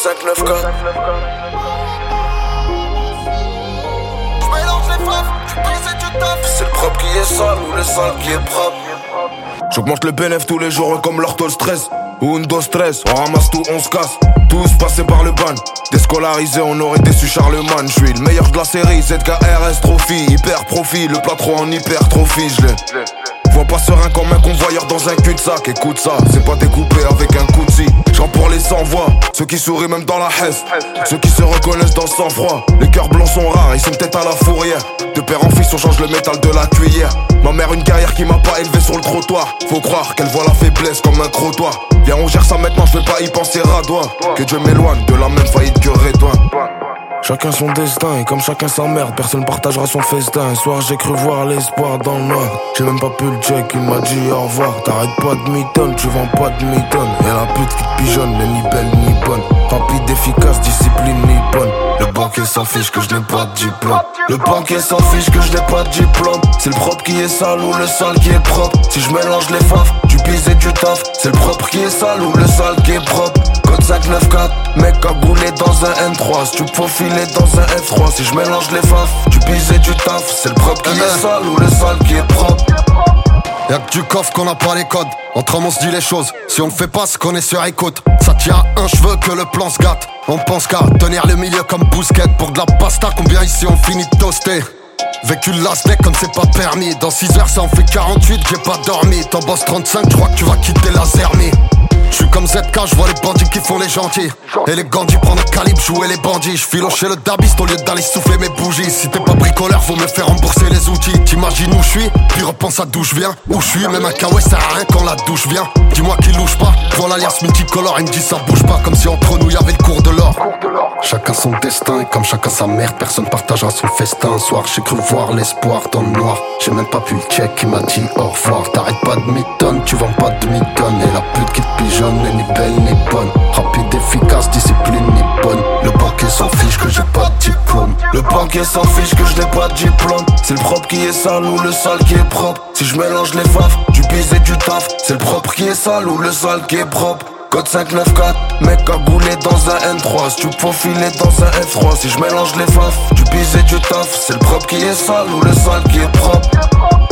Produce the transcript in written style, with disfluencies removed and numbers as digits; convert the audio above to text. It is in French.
594. J'mélange les faves, tu payes et tu taffes. C'est le propre qui est sale ou le sale qui est propre. J'augmente le bénéf tous les jours comme l'ortho stress. Ou une dose stress, on ramasse tout, on se casse. Tous passés par le ban. Déscolarisé, on aurait déçu Charlemagne. J'suis le meilleur de la série, ZKRS Trophy. Hyper profit, le plâtron en hypertrophie, j'l'ai. Vois pas serein comme un convoyeur dans un cul-de-sac. Écoute ça, c'est pas découpé avec un coup de scie. J'en pour les sans-voix, ceux qui sourient même dans la hesse. Ceux qui se reconnaissent dans le sang-froid. Les cœurs blancs sont rares, ils sont peut-être à la fourrière. De père en fils, on change le métal de la cuillère. Ma mère une guerrière qui m'a pas élevé sur le trottoir. Faut croire qu'elle voit la faiblesse comme un trottoir. Viens on gère ça maintenant, je vais pas y penser radois. Que Dieu m'éloigne de la même faillite que Redouane. Chacun son destin et comme chacun sa merde, personne partagera son festin. Un soir j'ai cru voir l'espoir dans le noir. J'ai même pas pu le check, il m'a dit au revoir. T'arrêtes pas de m'étonner, tu vends pas de m'étonne. Et la pute qui te pigeonne, n'est ni belle ni bonne. Rapide, efficace, discipline ni bonne. Le banquier s'en fiche que je n'ai pas de diplôme. Le banquier s'en fiche que je n'ai pas de diplôme. C'est le propre qui est sale ou le sale qui est propre. Si je mélange les faves, du pise et du taf. C'est le propre qui est sale ou le sale qui est propre. Code 594, mec cagoulé dans un M3. Si tu peux filer dans un F3. Si je mélange les faves, du pise et du taf. C'est le propre qui est sale ou le sale qui est propre. Y'a que du coffre qu'on n'a pas les codes. Entre hommes on se dit les choses. Si on ne fait pas ce qu'on est sur écoute, ça tient à un cheveu que le plan se gâte. On pense qu'à tenir le milieu comme Bousquet. Pour de la pasta, combien ici on finit de toaster. Vécu le last day comme c'est pas permis. Dans 6 heures ça en fait 48, j'ai pas dormi. T'en bosses 35, je crois que tu vas quitter la Zermie. J'suis comme ZK, j'vois les bandits qui font les gentils. Et les gandis prennent le calibre, jouer les bandits. J'filochais le dabiste au lieu d'aller souffler mes bougies. Si t'es pas bricoleur, faut me faire rembourser les outils. T'imagines où j'suis, puis repense à d'où j'viens. Où j'suis, même un kawaii sert à rien quand la douche vient. Dis-moi qu'il louche pas, vois l'alliance multicolore. Il me dit ça bouge pas, comme si entre nous y'avait le cours de l'or. Chacun son destin, et comme chacun sa merde, personne partagera son festin. Un soir j'ai cru voir l'espoir dans le noir. J'ai même pas pu le check, il m'a dit au revoir. T'arrêtes pas de m'étonner, tu vends pas de m'étonner. Et la pute qui te pigeonne n'est ni belle ni bonne. Rapide, efficace, discipline ni bonne. Le banquier s'en fiche que j'ai pas de diplôme. Le banquier s'en fiche que je n'ai pas de diplôme. C'est le propre qui est sale ou le sale qui est propre. Si je mélange les faves, du pise et du taf. C'est le propre qui est sale ou le sale qui est propre. Code 594, mec cagoulé dans un M3. Si tu peux filer dans un F3. Si je mélange les faves, du pise et du taf. C'est le propre qui est sale ou le sale qui est propre.